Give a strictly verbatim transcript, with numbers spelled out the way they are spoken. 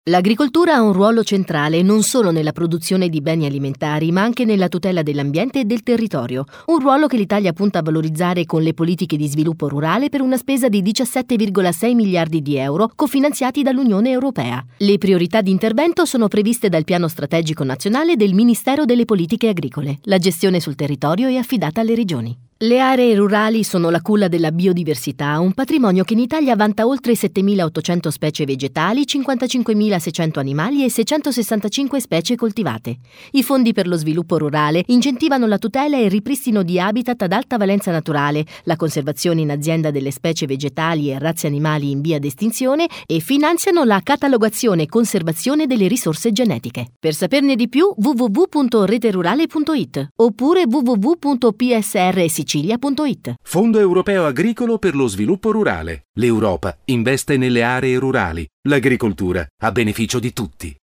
L'agricoltura ha un ruolo centrale non solo nella produzione di beni alimentari, ma anche nella tutela dell'ambiente e del territorio. Un ruolo che l'Italia punta a valorizzare con le politiche di sviluppo rurale per una spesa di diciassette virgola sei miliardi di euro cofinanziati dall'Unione Europea. Le priorità di intervento sono previste dal Piano Strategico Nazionale del Ministero delle Politiche Agricole. La gestione sul territorio è affidata alle regioni. Le aree rurali sono la culla della biodiversità, un patrimonio che in Italia vanta oltre settemilaottocento specie vegetali, cinquantacinquemilaseicento animali e seicentosessantacinque specie coltivate. I fondi per lo sviluppo rurale incentivano la tutela e il ripristino di habitat ad alta valenza naturale, la conservazione in azienda delle specie vegetali e razze animali in via d'estinzione e finanziano la catalogazione e conservazione delle risorse genetiche. Per saperne di più w w w punto reterurale punto i t oppure w w w punto p s r sicilia punto i t. Fondo Europeo Agricolo per lo Sviluppo Rurale. L'Europa investe nelle aree rurali. L'agricoltura a beneficio di tutti.